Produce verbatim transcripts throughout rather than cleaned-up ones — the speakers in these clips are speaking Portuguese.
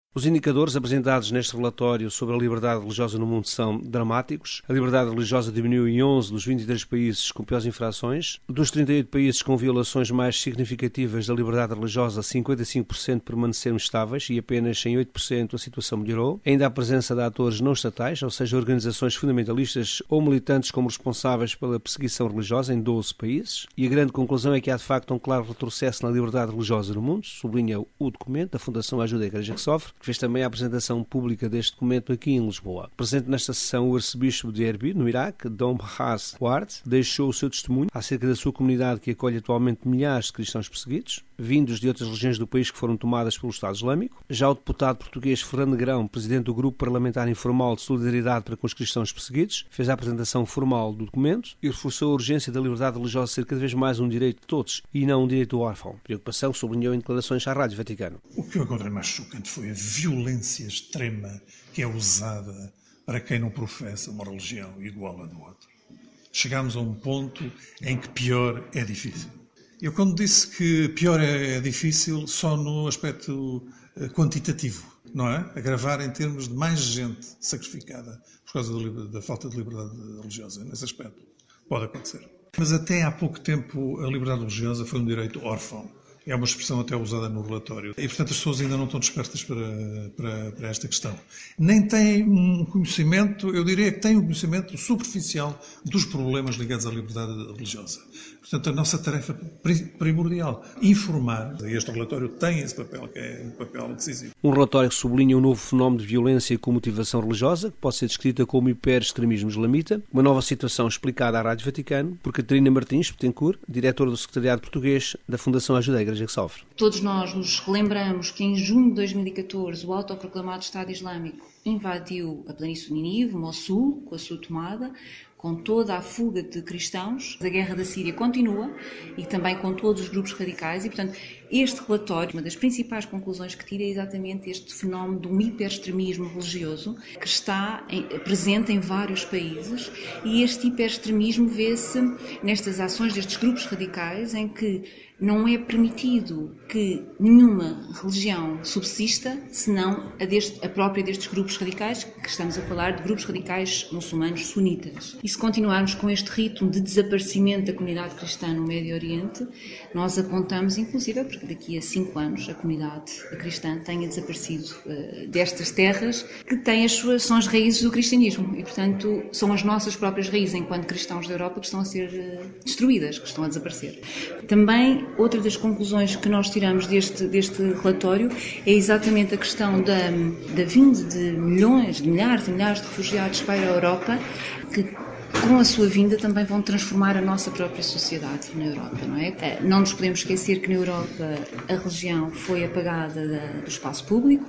Os indicadores apresentados neste relatório sobre a liberdade religiosa no mundo são dramáticos. A liberdade religiosa diminuiu em onze dos vinte e três países com piores infrações. Dos trinta e oito países com violações mais significativas da liberdade religiosa, cinquenta e cinco por cento permaneceram estáveis e apenas em oito por cento a situação melhorou. Ainda há presença de atores não estatais, ou seja, organizações fundamentalistas ou militantes como responsáveis pela perseguição religiosa em doze países. E a grande conclusão é que há de facto um claro retrocesso na liberdade religiosa no mundo, sublinha o documento da Fundação Ajuda à Igreja que Sofre, que fez também a apresentação pública deste documento aqui em Lisboa. Presente nesta sessão, o arcebispo de Erbil, no Iraque, Dom Bahaz Ward, deixou o seu testemunho acerca da sua comunidade que acolhe atualmente milhares de cristãos perseguidos, vindos de outras regiões do país que foram tomadas pelo Estado Islâmico. Já o deputado português Fernando Negrão, presidente do Grupo Parlamentar Informal de Solidariedade para com os Cristãos Perseguidos, fez a apresentação formal do documento e reforçou a urgência da liberdade religiosa ser cada vez mais um direito de todos e não um direito do órfão. Preocupação sublinhou em declarações à Rádio Vaticano. O que eu encontrei mais chocante foi a violência extrema que é usada para quem não professa uma religião igual à do outro. Chegámos a um ponto em que pior é difícil. Eu, quando disse que pior é difícil, só no aspecto quantitativo, não é? Agravar em termos de mais gente sacrificada por causa da, da falta de liberdade religiosa. Nesse aspecto pode acontecer. Mas até há pouco tempo a liberdade religiosa foi um direito órfão. É uma expressão até usada no relatório. E, portanto, as pessoas ainda não estão despertas para, para, para esta questão. Nem têm um conhecimento, eu diria que têm um conhecimento superficial dos problemas ligados à liberdade religiosa. Portanto, a nossa tarefa primordial, informar. E este relatório tem esse papel, que é um papel decisivo. Um relatório que sublinha um novo fenómeno de violência com motivação religiosa, que pode ser descrita como hiper-extremismo islamita. Uma nova situação explicada à Rádio Vaticano por Catarina Martins Betancourt, diretora do Secretariado Português da Fundação Ajuda à Igreja que Sofre. Todos nós nos relembramos que em junho de dois mil e catorze o autoproclamado Estado Islâmico invadiu a planície de Nínive, Mossul, com a sua tomada, com toda a fuga de cristãos. A guerra da Síria continua e também com todos os grupos radicais e, portanto, este relatório, uma das principais conclusões que tira é exatamente este fenómeno de um hiperextremismo religioso que está em, presente em vários países e este hiperextremismo vê-se nestas ações destes grupos radicais em que não é permitido que nenhuma religião subsista, senão a, deste, a própria destes grupos radicais, que estamos a falar de grupos radicais muçulmanos sunitas. E se continuarmos com este ritmo de desaparecimento da comunidade cristã no Médio Oriente, nós apontamos, inclusive, porque daqui a cinco anos a comunidade cristã tenha desaparecido uh, destas terras, que têm as suas, são as raízes do cristianismo. E, portanto, são as nossas próprias raízes, enquanto cristãos da Europa, que estão a ser uh, destruídas, que estão a desaparecer. Também, outra das conclusões que nós tiramos deste, deste relatório é exatamente a questão da, da vinda de milhões, de milhares e milhares de refugiados para a Europa, que com a sua vinda também vão transformar a nossa própria sociedade na Europa, não é? Não nos podemos esquecer que na Europa a religião foi apagada da, do espaço público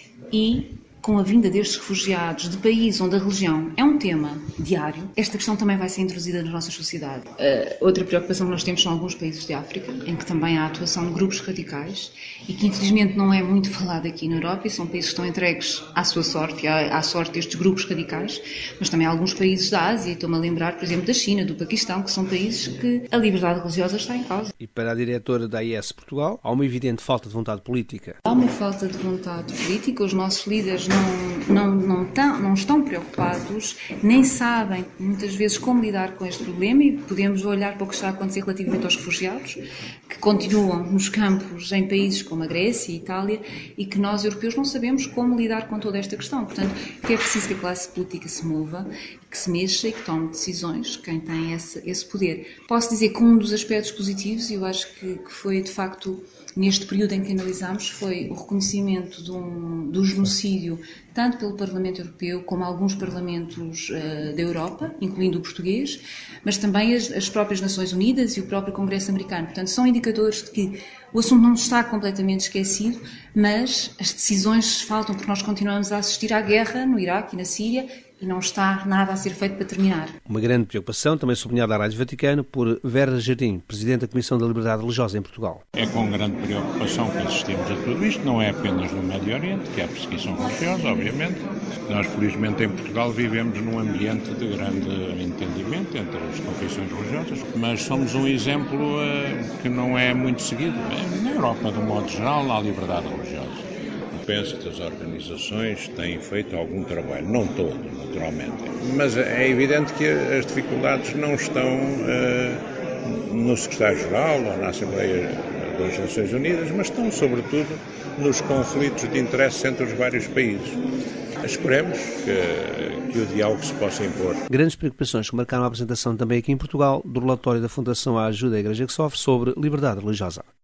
e com a vinda destes refugiados de países onde a religião é um tema diário, esta questão também vai ser introduzida na nossa sociedade. Uh, outra preocupação que nós temos são alguns países de África, em que também há a atuação de grupos radicais e que infelizmente não é muito falado aqui na Europa e são países que estão entregues à sua sorte, à, à sorte destes grupos radicais, mas também há alguns países da Ásia, e estou-me a lembrar, por exemplo, da China, do Paquistão, que são países que a liberdade religiosa está em causa. E para a diretora da A I S Portugal, há uma evidente falta de vontade política. Há uma falta de vontade política, os nossos líderes não, não, não, tão, não estão preocupados, nem sabem muitas vezes como lidar com este problema e podemos olhar para o que está a acontecer relativamente aos refugiados, que continuam nos campos em países como a Grécia e a Itália e que nós, europeus, não sabemos como lidar com toda esta questão. Portanto, é preciso que a classe política se mova, que se mexa e que tome decisões, quem tem esse, esse poder. Posso dizer que um dos aspectos positivos, e eu acho que, que foi, de facto, neste período em que analisámos, foi o reconhecimento de um, do genocídio, tanto pelo Parlamento Europeu como alguns parlamentos uh, da Europa, incluindo o português, mas também as, as próprias Nações Unidas e o próprio Congresso americano. Portanto, são indicadores de que o assunto não está completamente esquecido, mas as decisões faltam, porque nós continuamos a assistir à guerra no Iraque e na Síria, e não está nada a ser feito para terminar. Uma grande preocupação, também sublinhada à Rádio Vaticano, por Vera Jardim, Presidente da Comissão da Liberdade Religiosa em Portugal. É com grande preocupação que assistimos a tudo isto, não é apenas no Médio Oriente, que há perseguição religiosa, obviamente. Nós, felizmente, em Portugal vivemos num ambiente de grande entendimento entre as confissões religiosas, mas somos um exemplo uh, que não é muito seguido. Na Europa, de um modo geral, há liberdade religiosa. Penso que as organizações têm feito algum trabalho, não todo, naturalmente, mas é evidente que as dificuldades não estão uh, no Secretário-Geral ou na Assembleia das Nações Unidas, mas estão, sobretudo, nos conflitos de interesse entre os vários países. Esperemos que, que o diálogo se possa impor. Grandes preocupações que marcaram a apresentação também aqui em Portugal do relatório da Fundação à Ajuda à Igreja que Sofre sobre liberdade religiosa.